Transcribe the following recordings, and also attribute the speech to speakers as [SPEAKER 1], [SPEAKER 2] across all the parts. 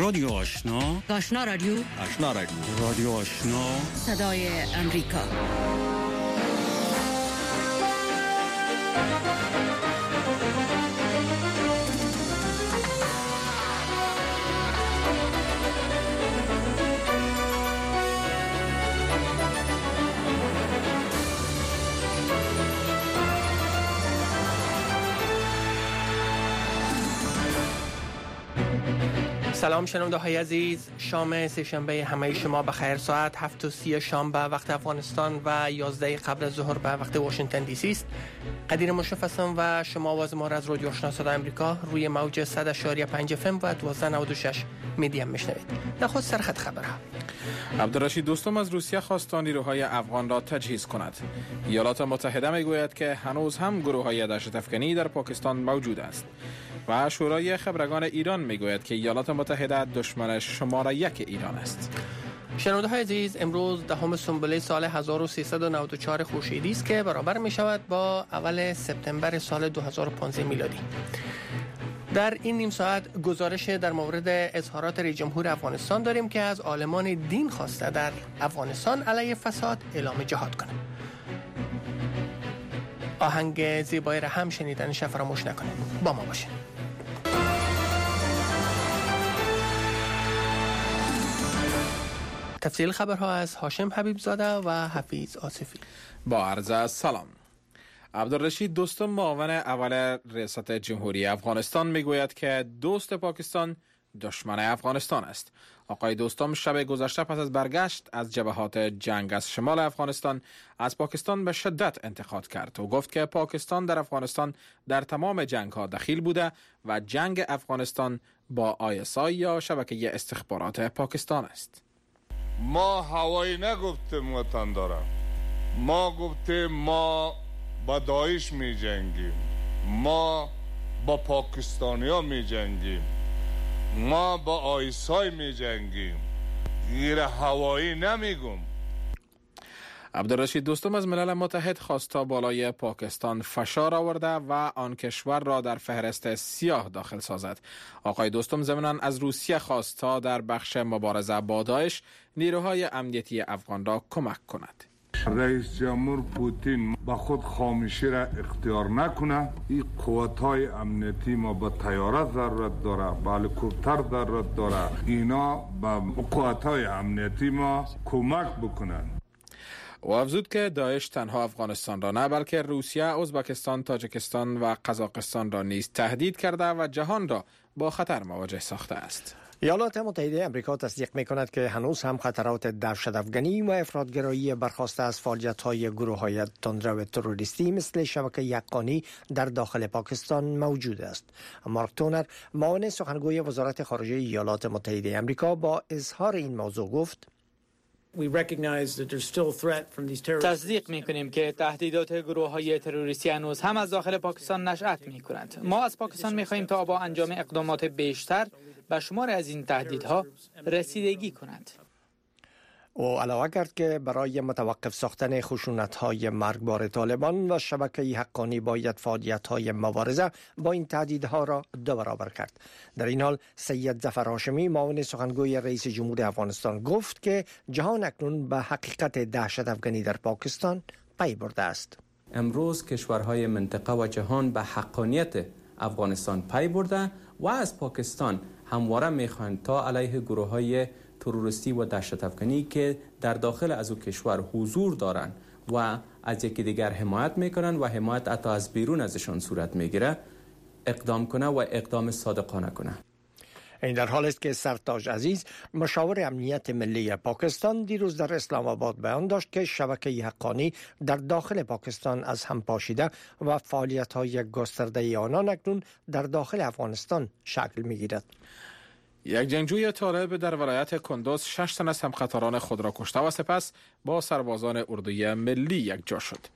[SPEAKER 1] رادیو آشنا،
[SPEAKER 2] آشنا رادیو،
[SPEAKER 3] آشنا رادیو،
[SPEAKER 1] رادیو آشنا،
[SPEAKER 2] صدای امریکا.
[SPEAKER 4] سلام شنونده های عزیز، شام سه‌شنبه همه شما بخیر. ساعت 7:30 شام به وقت افغانستان و 11 قبل از ظهر به وقت واشنگتن دی سی است. قدیر مشرف هستم و شما آواز ما را از رادیو آشنا صدای آمریکا روی موج 100.5 FM و 1296 میدیم میشنوید. نخست سرخط خبرها.
[SPEAKER 5] عبدالرشید دوستم از روسیه خواست تا نیروهای افغان را تجهیز کند. ایالات متحده میگوید که هنوز هم گروه‌های دهشت‌افکنی در پاکستان موجود است. و شورای خبرگان ایران میگوید که ایالات متحده دشمن شماره 1 ایران است.
[SPEAKER 4] شنونده های عزیز، امروز دهم سنبله سال 1394 خورشیدی است که برابر می شود با اول سپتامبر سال 2015 میلادی. در این نیم ساعت گزارش در مورد اظهارات رئیس جمهور افغانستان داریم که از عالمان دین خواسته در افغانستان علیه فساد اعلام جهاد کنند. آهنگ زیبایی را هم شنیدنش فراموش نکنید. با ما باشید. تفصیل خبرها از هاشم حبیب زاده و حفیظ آصفی.
[SPEAKER 5] با عرض سلام. عبدالرشید دوستم معاون اول ریاست جمهوری افغانستان میگوید که دوست پاکستان دشمن افغانستان است. آقای دوستم شب گذشته پس از برگشت از جبهات جنگ از شمال افغانستان از پاکستان به شدت انتقاد کرد و گفت که پاکستان در افغانستان در تمام جنگ ها دخیل بوده و جنگ افغانستان با ISI یا شبکه استخبارات پاکستان است.
[SPEAKER 6] ما هوایی نگفتیم وطن دارم، ما گفتیم ما با داعش می جنگیم، ما با پاکستانی ها می جنگیم، ما با آیسای می جنگیم. غیر هوایی نمیگم.
[SPEAKER 5] عبدالرشید دوستم از ملل متحد خواست تا بالای پاکستان فشار آورده و آن کشور را در فهرست سیاه داخل سازد. آقای دوستم ضمناً از روسیه خواست تا در بخش مبارزه با داعش نیروهای امنیتی افغان را کمک کند.
[SPEAKER 6] رئیس جمهور پوتین با خود خاموشی را اختیار نکنه. این قوت‌های امنیتی ما با طیاره ضرورت داره، با هلیکوپتر ضرورت داره. اینا با قوت‌های امنیتی ما کمک بکنن.
[SPEAKER 5] و افزود که داعش تنها افغانستان را نه بلکه روسیه، ازبکستان، تاجیکستان و قزاقستان را نیز تهدید کرده و جهان را با خطر مواجه ساخته است.
[SPEAKER 7] ایالات متحده آمریکا تصدیق می‌کند که هنوز هم خطرات دهشت‌افکنی و افراط‌گرایی برخاسته از فعالیت‌های گروه‌های تندرو تروریستی مثل شبکه حقانی در داخل پاکستان موجود است. مارک تونر، معاون سخنگوی وزارت خارجه ایالات متحده آمریکا، با اظهار این موضوع گفت:
[SPEAKER 8] تصدیق می‌کنیم که تهدیدات گروه‌های تروریستی هنوز هم از داخل پاکستان نشأت می‌کنند. ما از پاکستان می‌خواهیم تا با انجام اقدامات بیشتر به شمار از این تهدیدها رسیدگی کند.
[SPEAKER 7] او علاوه کرد که برای متوقف ساختن خشونت‌های مرگبار طالبان و شبکه حقانی باید فعالیت‌های مبارزه با این تهدیدها را 2 برابر کرد. در این حال سید ظفر هاشمی، معاون سخنگوی رئیس جمهور افغانستان، گفت که جهان اکنون به حقیقت دهشت‌افکنی در پاکستان پی برده است.
[SPEAKER 9] امروز کشورهای منطقه و جهان به حقانیت افغانستان پی برده و از پاکستان همواره می‌خواهند تا علیه گروه‌های تروریستی و دهشت‌افکنی که در داخل از او کشور حضور دارند و از یکی دیگر حمایت میکنند و حمایت حتی از بیرون ازشان صورت میگیره اقدام کنه و اقدام صادقانه کنه.
[SPEAKER 7] این در حال است که سرتاج عزیز، مشاور امنیت ملی پاکستان، دیروز در اسلام آباد بیان داشت که شبکه حقانی در داخل پاکستان از هم پاشیده و فعالیت‌های گسترده آنان اکنون در داخل افغانستان شکل می‌گیرد.
[SPEAKER 5] یک جنگجوی طالب در ولایت کندوز 6 تن از همقطاران خود را کشته و سپس با سربازان اردوی ملی یکجا شد.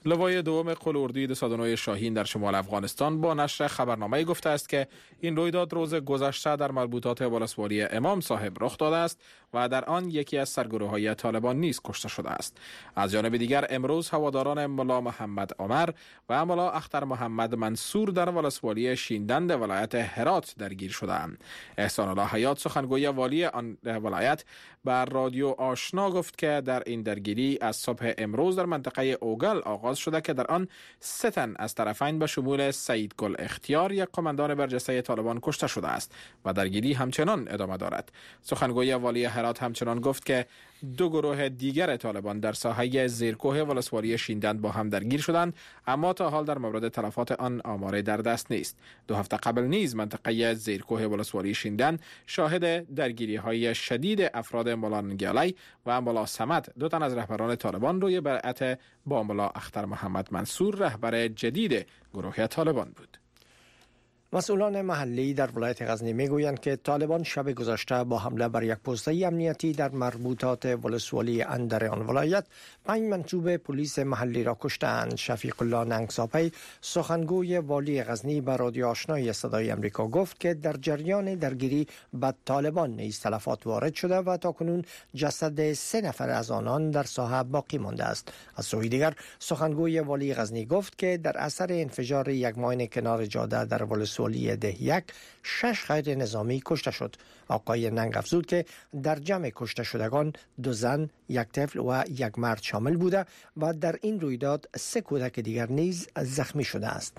[SPEAKER 5] لوای دوم قلاردوی 209 شاهین در شمال افغانستان با نشر خبرنامه گفته است که این رویداد روز گذشته در مربوطات ولسوالی امام صاحب رخ داده است و در آن یکی از سرگروه‌های طالبان نیز کشته شده است. از جانب دیگر امروز هواداران ملا محمد عمر و ملا اختر محمد منصور در ولسوالی شیندند ولایت هرات درگیر شدند. احسان الله حیات سخنگوی والی آن ولایت بر رادیو آشنا گفت که در این درگیری از صبح امروز در منطقه اوگل آغاز شده که در آن 3 تن از طرفین به شمول سعید گل اختیار یک قماندان برجسته طالبان کشته شده است و درگیری همچنان ادامه دارد. سخنگوی والی هرات همچنان گفت که 2 گروه دیگر طالبان در ساحه زیرکوه ولسوالی شیندند با هم درگیر شدند، اما تا حال در مورد تلفات آن آماری در دست نیست. 2 هفته قبل نیز منطقه زیرکوه ولسوالی شیندند شاهد درگیری های شدید افراد ملا نگیالی و ملا صمد، 2 تن از رهبران طالبان روی بیعت با ملا اختر محمد منصور رهبر جدید گروه طالبان بود.
[SPEAKER 7] مسئولان محلی در ولایت غزنی میگویند که طالبان شب گذشته با حمله بر یک پسته امنیتی در مربوطات ولسوالی اندر آن ولایت 5 منصوب پلیس محلی را کشتند. شفیق الله ننگساپی سخنگوی والی غزنی به رادیو آشنای صدای آمریکا گفت که در جریان درگیری به طالبان نیز تلفات وارد شده و تاکنون جسد 3 نفر از آنان در ساحه باقی مانده است. از سوی دیگر سخنگوی والی غزنی گفت که در اثر انفجار یک ماین کنار جاده در ولسوالی ده یک 6 غیر نظامی کشته شد. آقای ننگ افزود که در جمع کشته شدگان 2 زن، 1 طفل و 1 مرد شامل بوده و در این رویداد 3 کودک دیگر نیز زخمی شده است.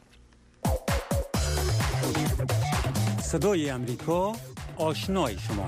[SPEAKER 1] صدای آمریکا، آشنای شما.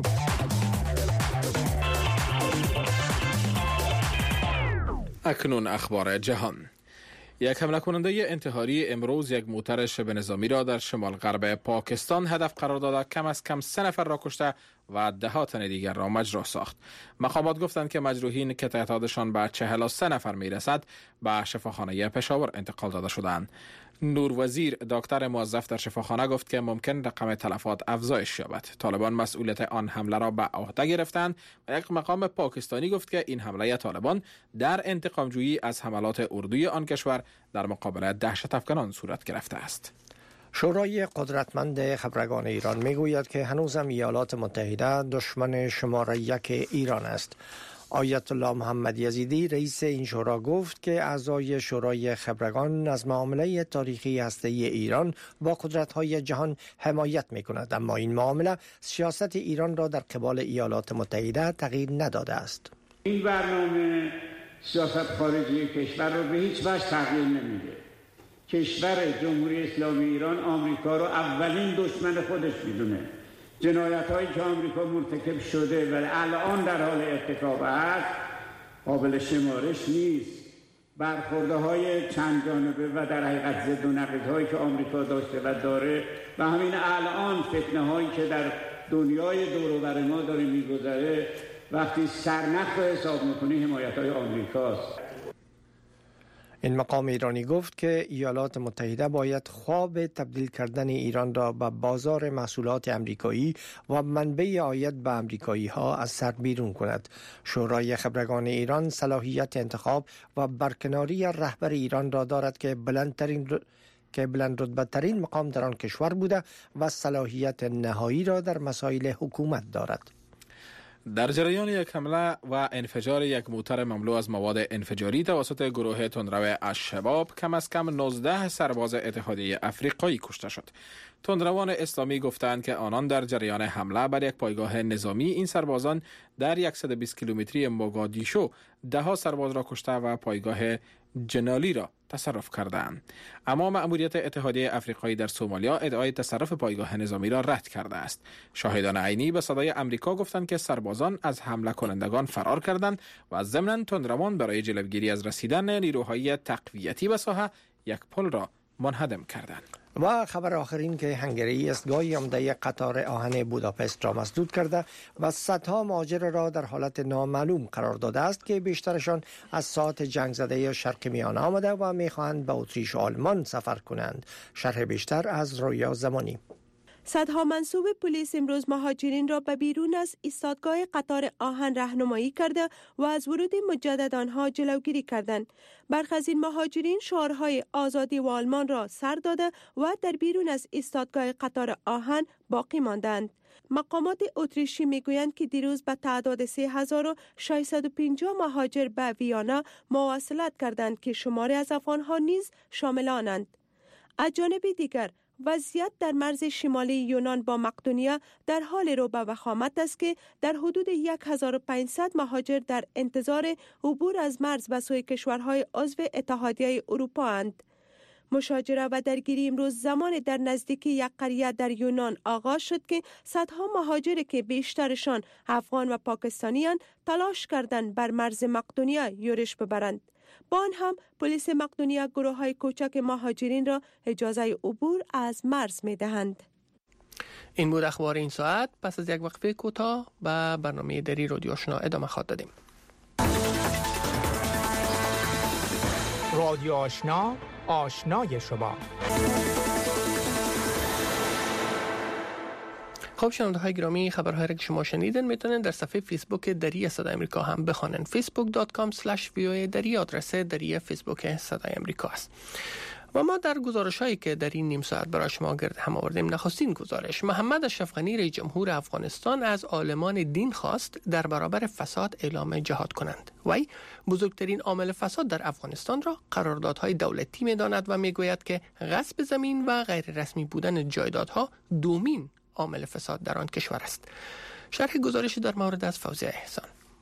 [SPEAKER 5] اکنون اخبار جهان. یک حمله کننده انتحاری امروز یک موتر شبه نظامی را در شمال غرب پاکستان هدف قرار داده کم از کم 3 نفر را کشته و 10 تن دیگر را مجروح ساخت. مقامات گفتند که مجروحین که تعدادشان به 43 نفر می رسد به شفاخانه پشاور انتقال داده شدند. نور وزیر دکتر موظف در شفاخانه گفت که ممکن رقم تلفات افزایش یابد. طالبان مسئولیت آن حمله را به عهده گرفتند و یک مقام پاکستانی گفت که این حمله طالبان در انتقام جویی از حملات اردوی آن کشور در مقابل دهشت افکنان صورت گرفته است.
[SPEAKER 7] شورای قدرتمند خبرگان ایران میگوید که هنوزم ایالات متحده دشمن شماره 1 ایران است. آیت الله محمد یزیدی رئیس این شورا گفت که اعضای شورای خبرگان از معامله تاریخی هسته‌ای ایران با قدرت‌های جهان حمایت می‌کند، اما این معامله سیاست ایران را در قبال ایالات متحده تغییر نداده است.
[SPEAKER 3] این برنامه سیاست خارجی کشور را به هیچ وجه تغییر نمیده. کشور جمهوری اسلامی ایران آمریکا را اولین دشمن خودش می‌دونه. جنایت‌هایی که آمریکا مرتکب شده و الان در حال ارتکاب است قابل شمارش نیست. برخوردهای چند جانبه و در حقیقت ضد و نقیض‌هایی که آمریکا داشته و داره و همین الان فتنه‌هایی که در دنیای دور و بر ما داره می‌گذره وقتی سرنخ رو حساب می‌کنی حمایت‌های آمریکاست.
[SPEAKER 7] این مقام ایرانی گفت که ایالات متحده باید خواب تبدیل کردن ایران را به بازار محصولات امریکایی و منبع عاید به امریکایی ها از سر بیرون کند. شورای خبرگان ایران صلاحیت انتخاب و برکناری رهبر ایران را دارد که بلند رتبه ترین مقام در آن کشور بوده و صلاحیت نهایی را در مسائل حکومت دارد.
[SPEAKER 5] در جریان یک حمله و انفجار یک موتر مملو از مواد انفجاری توسط گروه تندرو الشباب کم از کم 19 سرباز اتحادیه افریقایی کشته شد. تندروان اسلامی گفتند که آنان در جریان حمله بر یک پایگاه نظامی این سربازان در 120 کیلومتری موگادیشو 10 سرباز را کشته و پایگاه جنالی را تصرف کردند. اما مأموریت اتحادیه افریقایی در سومالیا ادعای تصرف پایگاه نظامی را رد کرده است. شاهدان عینی به صدای آمریکا گفتند که سربازان از حمله کنندگان فرار کردند و ضمن تندروان برای جلوگیری از رسیدن نیروهای تقویتی به ساحه یک پل را منهدم کردند.
[SPEAKER 7] و خبر آخرین که هنگری ایستگاه عمده قطار آهن بوداپست را مسدود کرده و صدها مهاجر را در حالت نامعلوم قرار داده است که بیشترشان از ساحات جنگ زده شرق میانه آمده و میخواهند به اتریش و آلمان سفر کنند. شرح بیشتر از رویا زمانی.
[SPEAKER 10] صدها منصوب پلیس امروز مهاجرین را به بیرون از ایستادگاه قطار آهن راهنمایی کرده و از ورود مجدد آنها جلوگیری کردند. برخی از این مهاجرین شعارهای آزادی و آلمان را سر داده و در بیرون از ایستادگاه قطار آهن باقی ماندند. مقامات اتریشی میگویند که دیروز به تعداد 3650 مهاجر به ویانا مواصلت کردند که شماری از افغانها نیز شامل آنند. از جانب دیگر وضعیت در مرز شمالی یونان با مقدونیه در حال رو به وخامت است که در حدود 1500 مهاجر در انتظار عبور از مرز به سوی کشورهای عضو اتحادیه اروپا اند. مشاجره و درگیری امروز زمان در نزدیکی یک قریه در یونان آغاز شد که صدها مهاجر که بیشترشان افغان و پاکستانی اند تلاش کردند بر مرز مقدونیه یورش ببرند. با آن هم پلیس مقدونیه گروه‌های کوچک مهاجرین را اجازه عبور از مرز می‌دهند.
[SPEAKER 4] این بود اخبار این ساعت. پس از یک وقفه کوتاه به برنامه دری رادیو آشنا ادامه خواهد دادیم.
[SPEAKER 11] رادیو آشنا، آشنای شما.
[SPEAKER 4] خب شنونده های گرامی، خبرهای را که شما شنیدن میتونن در صفحه فیسبوک دری صدای امریکا هم بخوانن. facebook.com/voa دری آدرس دری فیسبوک صدای امریکا است. و ما در گزارش هایی که در این نیم ساعت برای شما گرد هم آوردیم، نخستین گزارش: محمد اشرف غنی رئیس جمهور افغانستان از عالمان دین خواست در برابر فساد اعلام جهاد کنند. وی بزرگترین عامل فساد در افغانستان را قراردادهای دولتی می‌داند و میگوید که غصب زمین و غیر رسمی بودن جایدادها دومین عامل فساد در آن کشور است. شرح گزارشی در مورد از فوزیه احسان.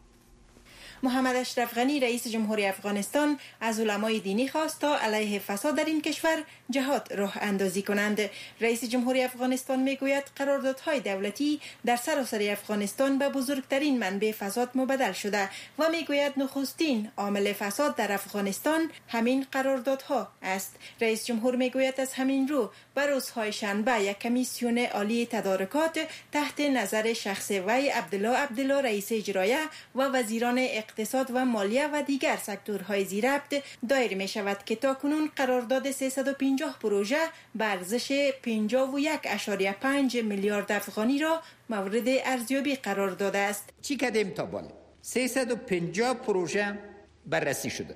[SPEAKER 12] محمد اشرف غنی رئیس جمهوری افغانستان از علمای دینی خواست تا علیه فساد در این کشور جهاد راه اندازی کنند. رئیس جمهوری افغانستان میگوید قراردادهای دولتی در سراسر افغانستان به بزرگترین منبع فساد مبدل شده و میگوید نخستین عامل فساد در افغانستان همین قراردادها است. رئیس جمهور میگوید از همین رو بر روزهای شنبه یک کمیسیون عالی تدارکات تحت نظر شخص وی عبدالله رئیس اجرایه و وزیران اقتصاد و مالیه و دیگر سکتورهای زیربط دایر می شود که تاکنون قرارداد 350 پروژه به ارزش 51.5 میلیارد افغانی را مورد ارزیابی قرار داده است.
[SPEAKER 13] چی کردیم تا بالا؟ 350 پروژه بررسی شده.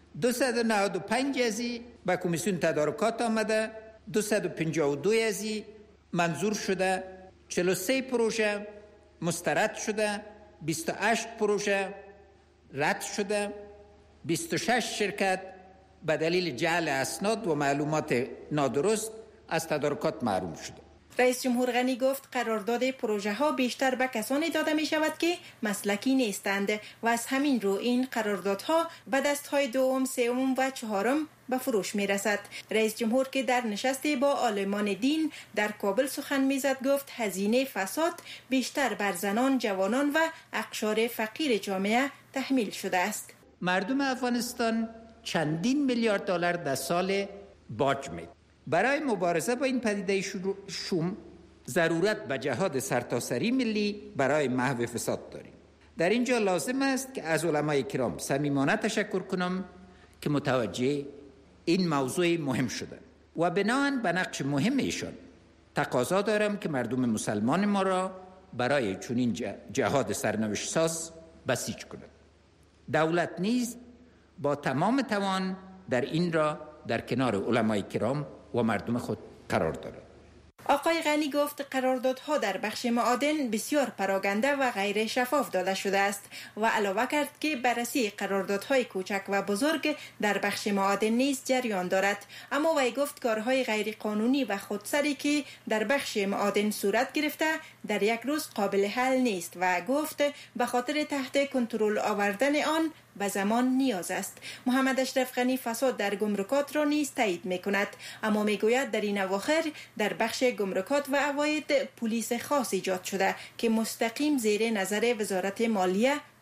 [SPEAKER 13] 295 ازی به کمیسیون تدارکات آمده، 252 ازی منظور شده، 43 پروژه مسترد شده، 28 پروژه رد شده، 26 شرکت به دلیل جعل اسناد و معلومات نادرست از تدارکات محروم شده.
[SPEAKER 12] رئیس جمهور غنی گفت قرارداد پروژه ها بیشتر به کسانی داده می شود که مسلکی نیستند و از همین رو این قراردادها به دستهای دوم، سوم و چهارم به فروش می رسد. رئیس جمهور که در نشستی با عالمان دین در کابل سخن می زد گفت هزینه فساد بیشتر بر زنان، جوانان و اقشار فقیر جامعه تحمیل شده است.
[SPEAKER 13] مردم افغانستان چندین میلیارد دلار در سال باج می. برای مبارزه با این پدیده شوم ضرورت به جهاد سرتاسری ملی برای محو فساد داریم. در اینجا لازم است که از علمای کرام صمیمانه تشکر کنم که متوجه این موضوع مهم شده و بناهن به نقش مهم ایشان تقاضا دارم که مردم مسلمان ما را برای چنین جهاد سرنوشت ساز بسیج کنند. دولت نیز با تمام توان در این را در کنار علمای کرام و مردم خود قرار دارد.
[SPEAKER 12] آقای غنی گفت قراردادها در بخش معادن بسیار پراکنده و غیر شفاف داده شده است و علاوه کرد که بررسی قراردادهای کوچک و بزرگ در بخش معادن نیز جریان دارد. اما وی گفت کارهای غیر قانونی و خودسری که در بخش معادن صورت گرفته در یک روز قابل حل نیست و گفت به خاطر تحت کنترل آوردن آن به زمان نیاز است. محمد اشرف غنی فساد در گمرکات را نیز تایید می‌کند، اما می‌گوید در این اواخر در بخش گمرکات و عواید پلیس خاص ایجاد شده که مستقیم زیر نظر وزارت مالیه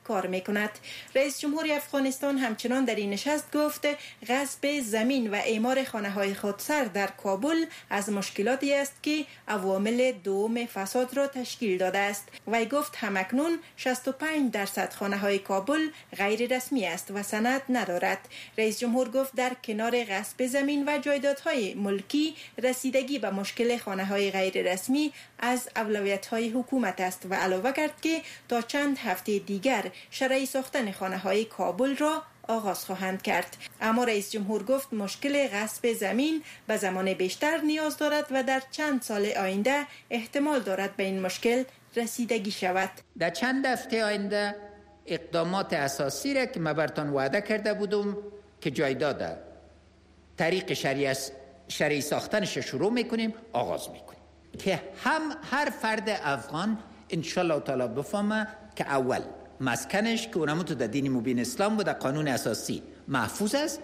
[SPEAKER 12] کار میکند. رئیس جمهوری افغانستان همچنان در این نشست گفت غصب زمین و اعمار خانه‌های خودسر در کابل از مشکلاتی است که عوامل دوم فساد را تشکیل داده است. وی گفت همکنون 65% خانه‌های کابل غیر رسمی است و سند ندارد. رئیس جمهور گفت در کنار غصب زمین و جایدادهای ملکی، رسیدگی به مشکل خانه‌های غیر رسمی از اولویت‌های حکومت است و علاوه کرد که تا چند هفته دیگر شرعی ساختن خانه‌های کابل را آغاز خواهند کرد. اما رئیس جمهور گفت مشکل غصب زمین به زمان بیشتر نیاز دارد و در چند سال آینده احتمال دارد به این مشکل رسیدگی شود.
[SPEAKER 13] در چند هفته آینده اقدامات اساسی را که من براتون وعده کرده بودم که جایداد طریق شرعی ساختنش شروع میکنیم، آغاز میکنیم که هر فرد افغان انشالله تعالی بفهمه که اول مسکنش که اونمو تو در دین مبین اسلام و در قانون اساسی محفوظ است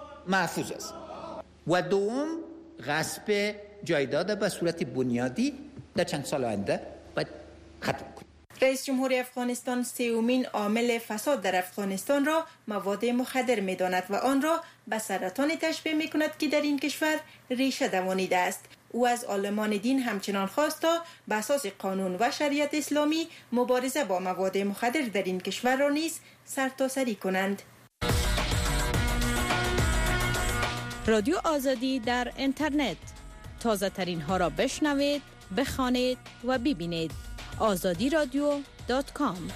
[SPEAKER 13] و دوم غصب جایداد به صورت بنیادی در چند سال آینده باید ختم کنیم.
[SPEAKER 12] رئیس جمهوری افغانستان سومین عامل فساد در افغانستان را مواد مخدر می‌داند و آن را به سرطان تشبیه می‌کند که در این کشور ریشه دوانیده است. او از عالمان دین همچنان خواست تا به اساس قانون و شریعت اسلامی مبارزه با مواد مخدر در این کشور را نیز سرتاسری کنند.
[SPEAKER 2] رادیو آزادی در اینترنت، تازه ترین ها را بشنوید، بخوانید و ببینید. azadiradio.com.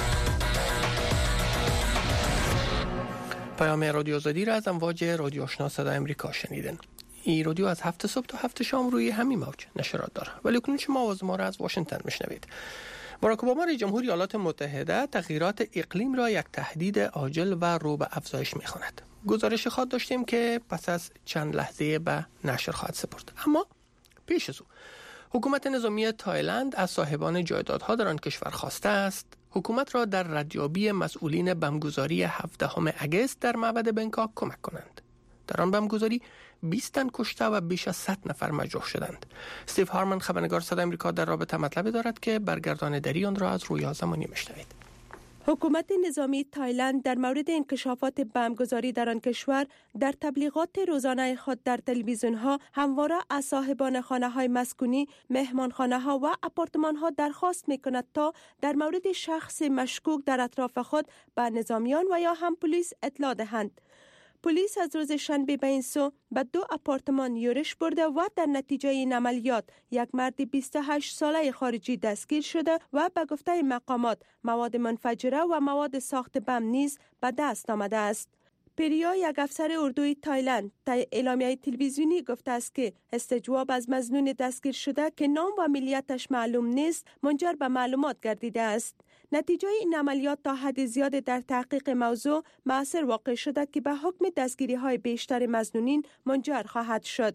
[SPEAKER 4] پیام رادیو آزادی را از امواج رادیو آشنا صدای امریکا شنیدن. این رادیو از 7 صبح تا 7 شام روی همین موج نشرات داره، ولی کنون شما آواز ما را از واشنگتن میشنوید. باراک اوباما رئیس جمهوری ایالات متحده تغییرات اقلیم را یک تهدید عاجل و رو به افزایش میخواند. گزارش خود داشتیم که پس از چند لحظه به نشر خواهد سپرد. اما پیش از او حکومت نظامی تایلند از صاحبان جایدادها در آن کشور خواسته است حکومت را در ردیابی مسئولین بمبگذاری 17 اگست در معبد بنکاک کمک کنند. در آن بمبگذاری 20 تن کشته و بیش از 100 نفر مجروح شدند. استیو هارمن خبرنگار صدای آمریکا در رابطه مطلبی دارد که برگرداندگی آن را از رویا زمانی میشنوید.
[SPEAKER 10] حکومت نظامی تایلند در مورد انکشافات بمبگذاری در آن کشور در تبلیغات روزانه خود در تلویزیون‌ها همواره از صاحبان خانه‌های مسکونی، مهمانخانه‌ها و آپارتمان‌ها درخواست می‌کند تا در مورد شخص مشکوک در اطراف خود به نظامیان و یا هم پلیس اطلاع دهند. پلیس از روز شنبه به این سو به 2 آپارتمان یورش برده و در نتیجه این عملیات یک مرد 28 ساله خارجی دستگیر شده و به گفته مقامات مواد منفجره و مواد ساخت بم نیز به دست آمده است. پریا، یک افسر اردوی تایلند، طی اعلامیه تلویزیونی گفته است که استجواب از مظنون دستگیر شده که نام و ملیتش معلوم نیست منجر به معلومات گردیده است. نتیجه این عملیات تا حد زیاد در تحقیق موضوع مؤثر واقع شده که به حکم دستگیری های بیشتر مظنونین منجر خواهد شد.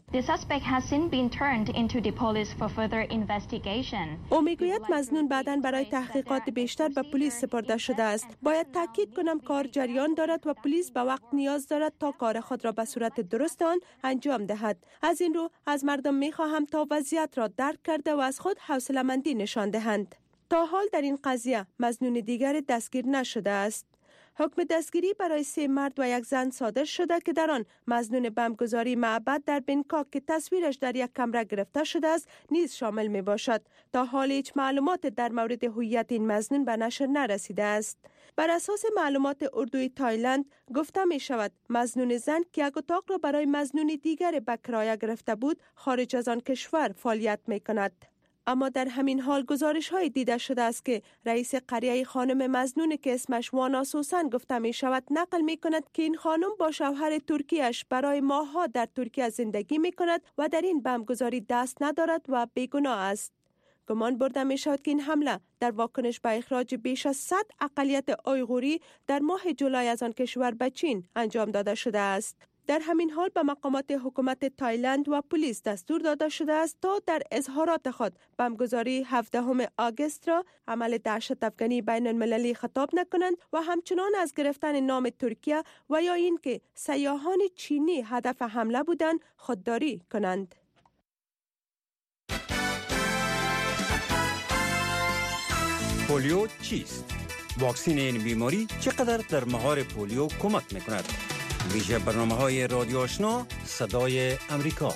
[SPEAKER 10] او میگوید مظنون بعداً برای تحقیقات بیشتر به پلیس سپرده شده است. باید تاکید کنم کار جریان دارد و پلیس به وقت نیاز دارد تا کار خود را به صورت درست آن انجام دهد. از این رو از مردم میخواهم تا وضعیت را درک کرده و از خود حوصله‌مندی نشان دهند. تا حال در این قضیه مظنون دیگر دستگیر نشده است. حکم دستگیری برای 3 مرد و 1 زن صادر شده که در آن مظنون بمبگذاری معبد در بنکاک که تصویرش در یک کمره گرفته شده است نیز شامل می باشد. تا حال هیچ معلومات در مورد هویت این مظنون به نشر نرسیده است. بر اساس معلومات اردوی تایلند گفته می شود مظنون زن که یک اتاق را برای مظنون دیگر به کرایه گرفته بود خارج از آن کشور فعالیت می کند. اما در همین حال گزارش های دیده شده است که رئیس قریه خانم مظنون که اسمش وانا سوسن گفته می شود نقل می کند که این خانم با شوهر ترکیش برای ماه‌ها در ترکیه زندگی می کند و در این بمبگذاری دست ندارد و بیگناه است. گمان برده می شود که این حمله در واکنش به اخراج بیش از 100 اقلیت آیغوری در ماه جولای از آن کشور به چین انجام داده شده است. در همین حال به مقامات حکومت تایلند و پلیس دستور داده شده است تا در اظهارات خود بمبگذاری 17 آگوست را عمل دهشت افغانی بین المللی خطاب نکنند و همچنان از گرفتن نام ترکیه و یا اینکه سیاحان چینی هدف حمله بودند خودداری کنند.
[SPEAKER 1] پولیو چیست؟ واکسین این بیماری چقدر در مهار پولیو کمک میکند. ویژه برنامه‌های رادیو آشنا صدای امریکا.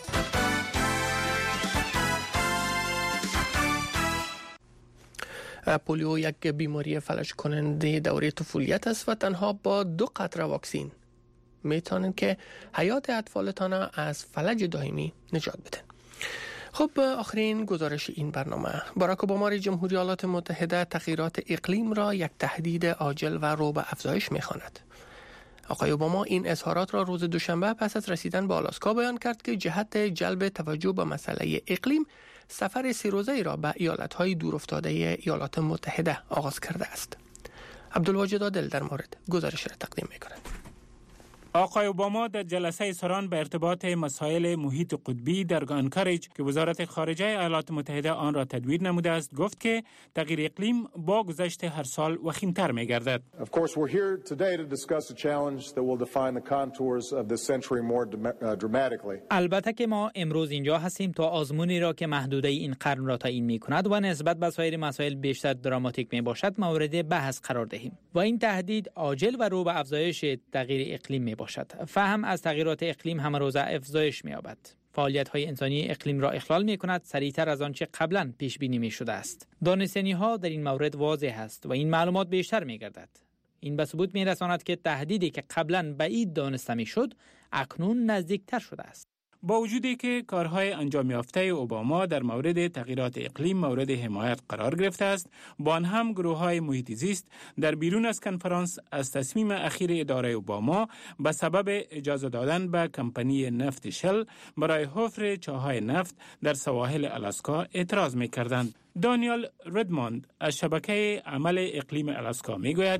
[SPEAKER 4] پولیو یک بیماری فلج کننده دوره طفولیت است و تنها با 2 قطره واکسین میتونید که حیات اطفالتان از فلج دائمی نجات بدن. خب آخرین گزارش این برنامه: باراک اوباما رئیس جمهوری ایالات متحده تغییرات اقلیم را یک تهدید عاجل و رو به افزایش می‌خواند. آقای اوباما این اظهارات را روز دوشنبه پس از رسیدن به آلاسکا بیان کرد که جهت جلب توجه به مسئله اقلیم سفر 3 روزه‌ای را به ایالت‌های دورافتاده ایالات متحده آغاز کرده است. عبدالواجد عادل در مورد گزارش را تقدیم می‌کند.
[SPEAKER 14] آقای اوباما در جلسه سران به ارتباط مسائل محیط قطبی در آنکارج که وزارت خارجه ایالات متحده آن را تدویر نموده است گفت که تغییر اقلیم با گذشت هر سال وخیم‌تر می‌گردد.
[SPEAKER 15] Of course we're here today to discuss a challenge that will define the contours of this century more dramatically.
[SPEAKER 8] البته که ما امروز اینجا هستیم تا آزمونی را که محدوده این قرن را تعیین می‌کند و نسبت به سایر مسائل بیشتر دراماتیک میباشد مورد بحث قرار دهیم. و این تهدید عاجل و رو به افزایش تغییر اقلیم میباشد. فهم از تغییرات اقلیم همه روزه افزایش می‌یابد. فعالیت‌های انسانی اقلیم را اخلال می‌کند سریعتر از آنچه قبلا پیش بینی می‌شده است. دانستنی‌ها در این مورد واضح است و این معلومات بیشتر می‌گردد. این به ثبوت می‌رساند که تهدیدی که قبلا بعید دانسته می‌شد اکنون نزدیکتر شده است.
[SPEAKER 14] با وجودی که کارهای انجام یافته اوباما در مورد تغییرات اقلیم مورد حمایت قرار گرفته است، با آن هم گروه‌های محیط زیست در بیرون از کنفرانس از تصمیم اخیر اداره اوباما به سبب اجازه دادن به کمپانی نفت شل برای حفر چاه‌های نفت در سواحل آلاسکا اعتراض می‌کردند. دانیال ردموند از شبکه عمل اقلیم آلاسکا میگوید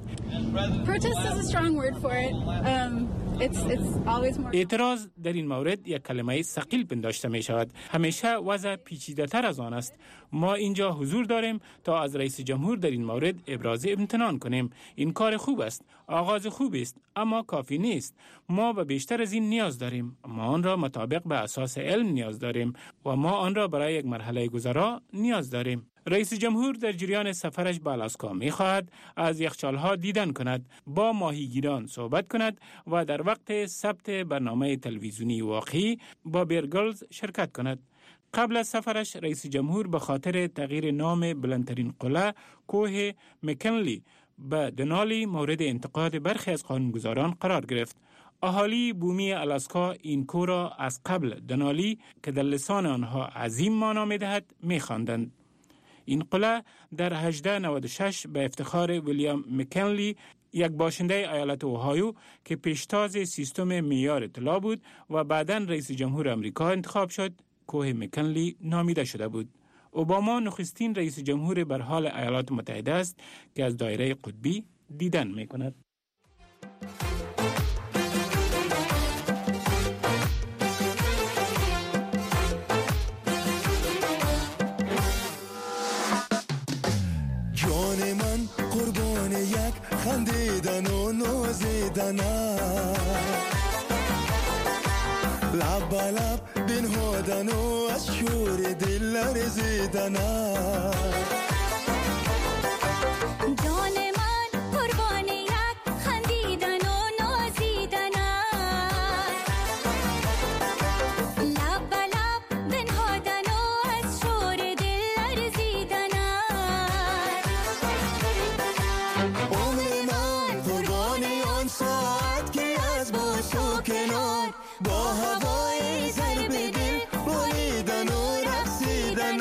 [SPEAKER 14] اعتراض در این مورد یک کلمه ثقیل پنداشته می شود. همیشه وضع پیچیده تر از آن است. ما اینجا حضور داریم تا از رئیس جمهور در این مورد ابراز امتنان کنیم. این کار خوب است، آغاز خوبی است، اما کافی نیست. ما به بیشتر از این نیاز داریم. ما آن را مطابق به اساس علم نیاز داریم و ما آن را برای یک مرحله گذرا نیاز داریم. رئیس جمهور در جریان سفرش به آلاسکا می‌خواهد از یخچال‌ها دیدن کند، با ماهیگیران صحبت کند و در وقت ثبت برنامه تلویزیونی واقعی با بیرگلز شرکت کند. قبل از سفرش رئیس جمهور به خاطر تغییر نام بلندترین قله کوه مکنلی به دنالی مورد انتقاد برخی از قانونگذاران قرار گرفت. اهالی بومی آلاسکا این کوه را از قبل دنالی که در لسان آنها عظیم معنا می‌دهد می‌خواندند. این قله در 1896 به افتخار ویلیام مکنلی، یک باشنده ایالت اوهایو که پیشتاز سیستم معیار اطلاع بود و بعداً رئیس جمهور آمریکا انتخاب شد، کوه مکنلی نامیده شده بود. اوباما نخستین رئیس جمهور بر حال ایالات متحده است که از دایره قطبی دیدن می‌کند.
[SPEAKER 16] خندیدن و نازیدن لب به لب بنهادن و از شور دل لرزیدن
[SPEAKER 17] جان من قربان یک خندیدن و نازیدن لب به لب بنهادن و از شور دل لرزیدن
[SPEAKER 16] کنار با هوای ضرب دل بریدن و رقصیدن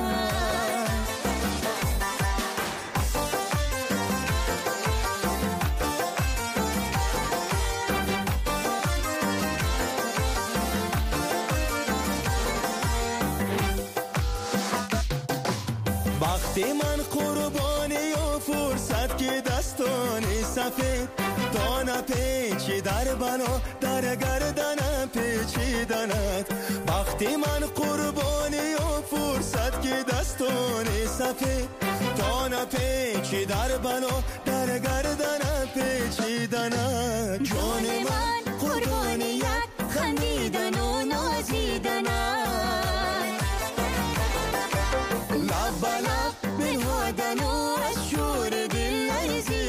[SPEAKER 16] وقتی من قربانی و فرصت که دستانی سفید دانه پیچی در بنا در گردن پیچیدنت وقتی من قربانی و فرصت که دستانی سفید دانه پیچی در بنا در گردن پیچیدنت جان من قربانی یک خندیدن و نازیدنت لب به لب بنهادن و از شور دل لرزیدن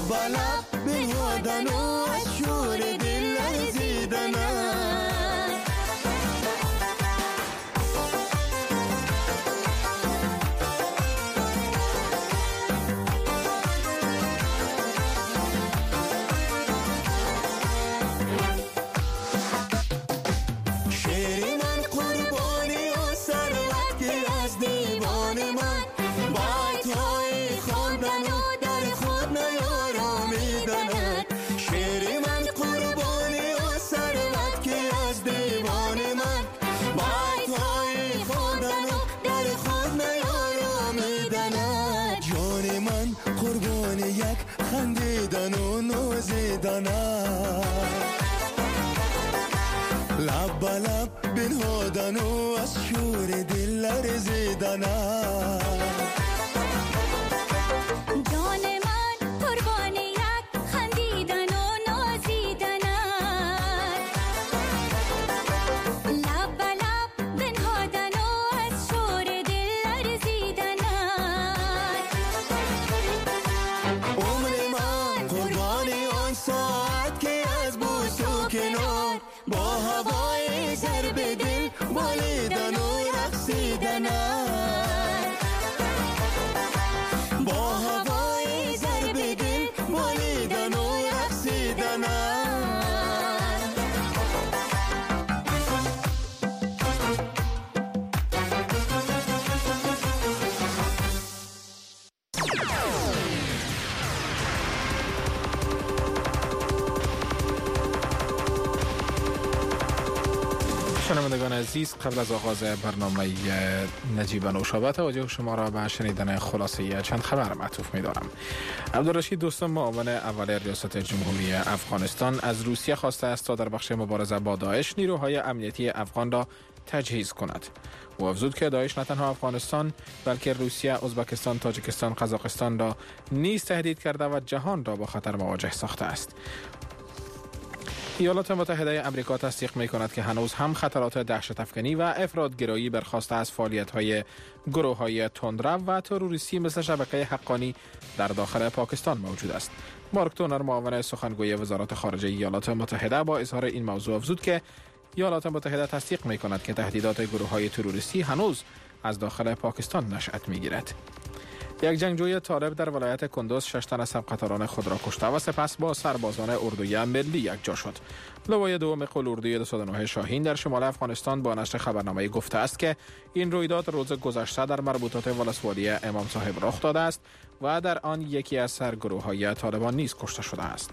[SPEAKER 16] لب به لب بنهادن و از شور دل لرزیدن. خندیدن و نوزیدن لب به لب بنهادن و از شور دل لرزیدن.
[SPEAKER 17] جان من قربان یک خندیدن و نازیدن لب به لب بنهادن و از شور دل لرزیدن.
[SPEAKER 16] با هوای ضرب دل بالیدن و رقصیدن. با هوای ضرب دل بالیدن و رقصیدن.
[SPEAKER 5] شنوندگان عزیز، قبل از آغاز برنامه نجیب نوشابه توجه شما را به شنیدن خلاصه چند خبر معطوف می دارم. عبدالرشید دوستم، معاون اول ریاست جمهوری افغانستان، از روسیه خواسته است تا در بخش مبارزه با داعش نیروهای امنیتی افغان را تجهیز کند. او افزود که داعش نه تنها افغانستان بلکه روسیه، ازبکستان، تاجیکستان، قزاقستان را نیز تهدید کرده و جهان را با خطر مواجه ساخته است. ایالات متحده آمریکا تصدیق می‌کند که هنوز هم خطرات دهشت افکنی و افراط‌گرایی برخاسته از فعالیت‌های گروه‌های تندرو و تروریستی مثل شبکه حقانی در داخل پاکستان موجود است. مارک تونر، معاون سخنگوی وزارت خارجه ایالات متحده، با اظهار این موضوع افزود که ایالات متحده تصدیق می‌کند که تهدیدات گروه‌های تروریستی هنوز از داخل پاکستان نشأت می‌گیرد. یک جنگجوی طالب در ولایت کندوز 6 تن از همقطاران خود را کشته و سپس با سربازان اردوی ملی یکجا شد. لوای دوم قلاردوی 209 شاهین در شمال افغانستان با نشر خبرنامه گفته است که این رویداد روز گذشته در مربوطات ولسوالی امام صاحب رخ داده است و در آن یکی از سرگروه‌های طالبان نیز کشته شده است.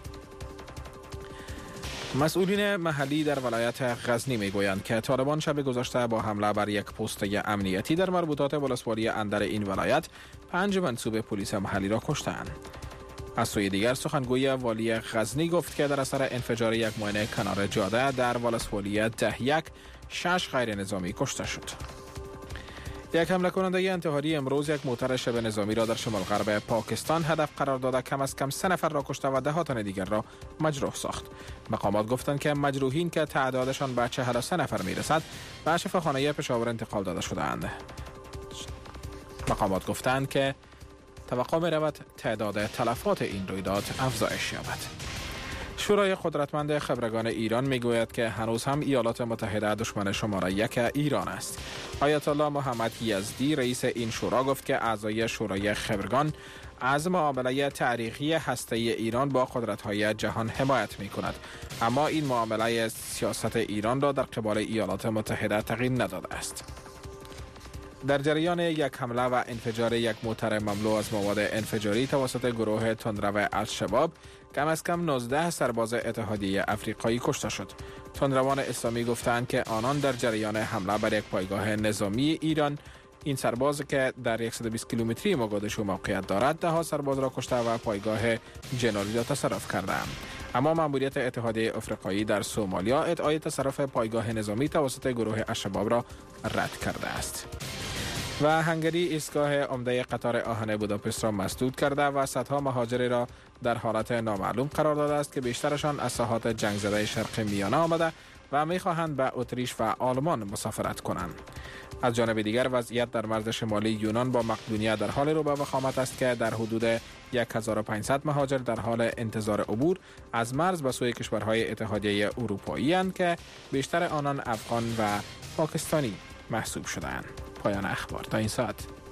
[SPEAKER 5] مسئولین محلی در ولایت غزنی میگویند که طالبان شب گذشته با حمله بر یک پست امنیتی در مربوطات ولسوالی اندر این ولایت 5 منصوب پلیس محلی را کشتند. از سوی دیگر سخنگوی والی غزنی گفت که در اثر انفجار یک ماین کنار جاده در ولسوالی دهیک 6 غیر نظامی کشته شد. یک حمله کننده انتحاری امروز یک موتر شبه نظامی را در شمال غرب پاکستان هدف قرار داده کم از کم 3 نفر را کشته و 10 تن دیگر را مجروح ساخت. مقامات گفتند که مجروحین که تعدادشان به 43 نفر میرسد به شفاخانه پشاور انتقال داده شده‌اند. مقامات گفتند که توقع می‌رود تعداد تلفات این رویداد افزایش یابد. شورای قدرتمند خبرگان ایران میگوید که هنوز هم ایالات متحده دشمن شماره 1 ایران است. آیت الله محمد یزدی رئیس این شورا گفت که اعضای شورای خبرگان از معامله تاریخی هسته ایران با قدرت‌های جهان حمایت می‌کند، اما این معامله سیاست ایران را در قبال ایالات متحده تغییر نداده است. در جریان یک حمله و انفجار یک موتر مملو از مواد انفجاری توسط گروه تندرو الشباب کم از کم 19 سرباز اتحادیه افریقایی کشته شد. تندروان اسلامی گفتند که آنان در جریان حمله بر یک پایگاه نظامی ایران، این سرباز که در 120 کیلومتری موگادیشو موقعیت دارد، 10 سرباز را کشته و پایگاه جنرال را تصرف کردند. اما ماموریت اتحادیه افریقایی در سومالیا ادعای تصرف پایگاه نظامی توسط گروه الشباب را رد کرده است. و هنگری ایستگاه عمده قطار آهن بوداپست را مسدود کرده و صدها مهاجری را در حالت نامعلوم قرار داده است که بیشترشان از ساحات جنگ زده شرق میانه آمده و می‌خواهند به اتریش و آلمان مسافرت کنند. از جانب دیگر وضعیت در مرز شمالی یونان با مقدونیه در حال رو به وخامت است که در حدود 1500 مهاجر در حال انتظار عبور از مرز به سوی کشورهای اتحادیه اروپایی اند که بیشتر آنان افغان و پاکستانی محسوب شده‌اند. پایان اخبار تا این ساعت.